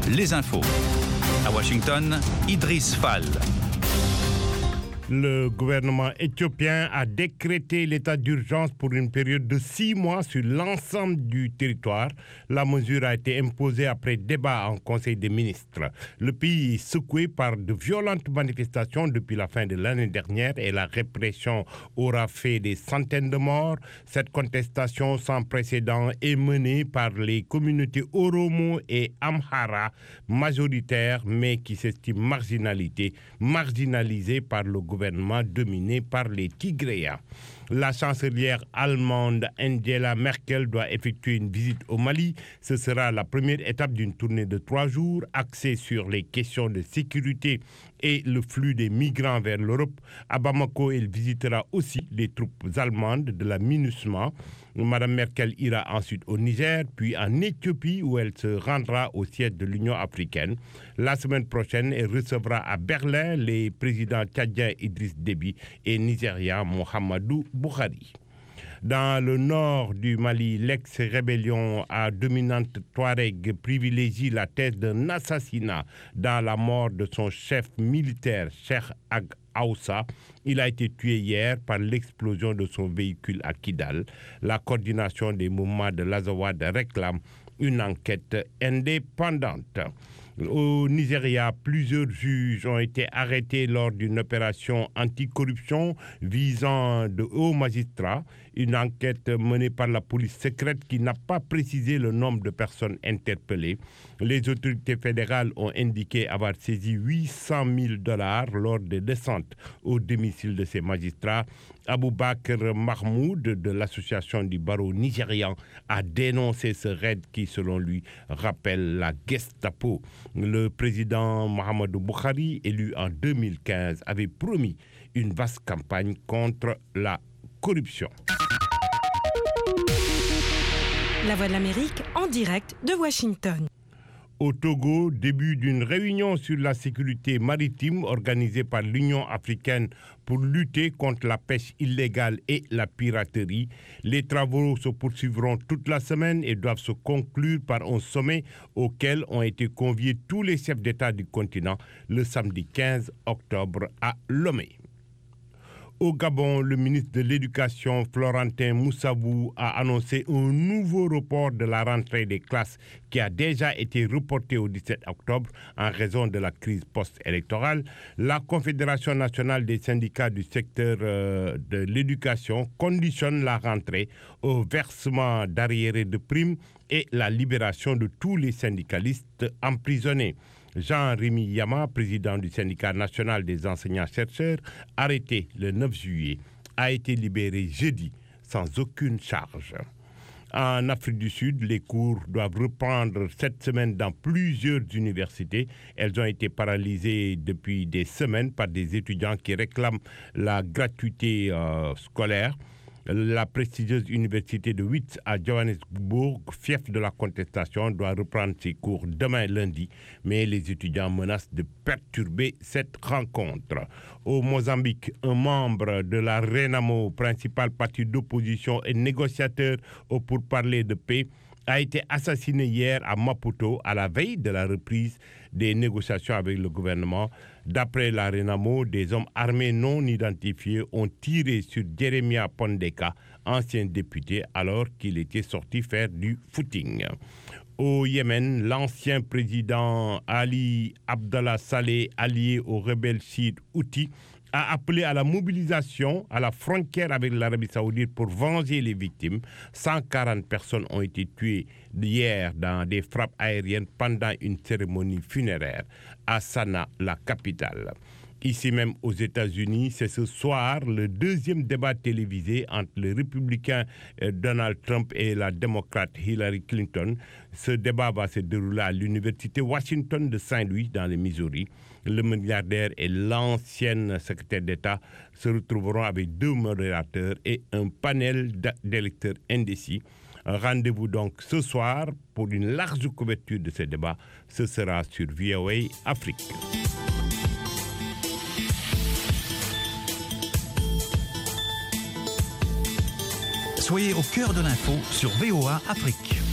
les infos. À Washington, Idriss Fall. Le gouvernement éthiopien a décrété l'état d'urgence pour une période de 6 mois sur l'ensemble du territoire. La mesure a été imposée après débat en Conseil des ministres. Le pays est secoué par de violentes manifestations depuis la fin de l'année dernière et la répression aura fait des centaines de morts. Cette contestation sans précédent est menée par les communautés Oromo et Amhara, majoritaires mais qui s'estiment marginalisées par le gouvernement dominé par les Tigréens. La chancelière allemande Angela Merkel doit effectuer une visite au Mali. Ce sera la première étape d'une tournée de 3 jours axée sur les questions de sécurité et le flux des migrants vers l'Europe. À Bamako, elle visitera aussi les troupes allemandes de la MINUSMA. Madame Merkel ira ensuite au Niger, puis en Éthiopie où elle se rendra au siège de l'Union africaine. La semaine prochaine, elle recevra à Berlin les présidents tchadiens Idriss Déby et nigérian Mohamedou Buhari. Dans le nord du Mali, l'ex-rébellion à dominante Touareg privilégie la thèse d'un assassinat dans la mort de son chef militaire, Cheikh Ag Aoussa. Il a été tué hier par l'explosion de son véhicule à Kidal. La coordination des mouvements de l'Azawad réclame une enquête indépendante. Au Nigeria, plusieurs juges ont été arrêtés lors d'une opération anticorruption visant de hauts magistrats. Une enquête menée par la police secrète qui n'a pas précisé le nombre de personnes interpellées. Les autorités fédérales ont indiqué avoir saisi $800,000 lors des descentes au domicile de ces magistrats. Aboubakar Mahmoud de l'association du barreau nigérian a dénoncé ce raid qui, selon lui, rappelle la Gestapo. Le président Mohamedou Buhari, élu en 2015, avait promis une vaste campagne contre la corruption. La Voix de l'Amérique en direct de Washington. Au Togo, début d'une réunion sur la sécurité maritime organisée par l'Union africaine pour lutter contre la pêche illégale et la piraterie. Les travaux se poursuivront toute la semaine et doivent se conclure par un sommet auquel ont été conviés tous les chefs d'État du continent le samedi 15 octobre à Lomé. Au Gabon, le ministre de l'Éducation, Florentin Moussabou, a annoncé un nouveau report de la rentrée des classes qui a déjà été reporté au 17 octobre en raison de la crise post-électorale. La Confédération nationale des syndicats du secteur de l'éducation conditionne la rentrée au versement d'arriérés de primes et la libération de tous les syndicalistes emprisonnés. Jean-Rémy Yama, président du syndicat national des enseignants-chercheurs, arrêté le 9 juillet, a été libéré jeudi sans aucune charge. En Afrique du Sud, les cours doivent reprendre cette semaine dans plusieurs universités. Elles ont été paralysées depuis des semaines par des étudiants qui réclament la gratuité scolaire. La prestigieuse université de Wits à Johannesburg, fief de la contestation, doit reprendre ses cours demain lundi, mais les étudiants menacent de perturber cette rencontre. Au Mozambique, un membre de la RENAMO, principal parti d'opposition et négociateur au pourparlers de paix, a été assassiné hier à Maputo à la veille de la reprise des négociations avec le gouvernement. D'après la RENAMO, des hommes armés non identifiés ont tiré sur Jeremia Pondeka, ancien député, alors qu'il était sorti faire du footing. Au Yémen, l'ancien président Ali Abdallah Saleh, allié aux rebelles chiites Houthis, a appelé à la mobilisation à la frontière avec l'Arabie Saoudite pour venger les victimes. 140 personnes ont été tuées hier dans des frappes aériennes pendant une cérémonie funéraire à Sanaa, la capitale. Ici même aux États-Unis, c'est ce soir le deuxième débat télévisé entre le républicain Donald Trump et la démocrate Hillary Clinton. Ce débat va se dérouler à l'université Washington de Saint-Louis dans le Missouri. Le milliardaire et l'ancienne secrétaire d'État se retrouveront avec 2 modérateurs et un panel d'électeurs indécis. Rendez-vous donc ce soir pour une large couverture de ce débat. Ce sera sur VOA Afrique. Soyez au cœur de l'info sur VOA Afrique.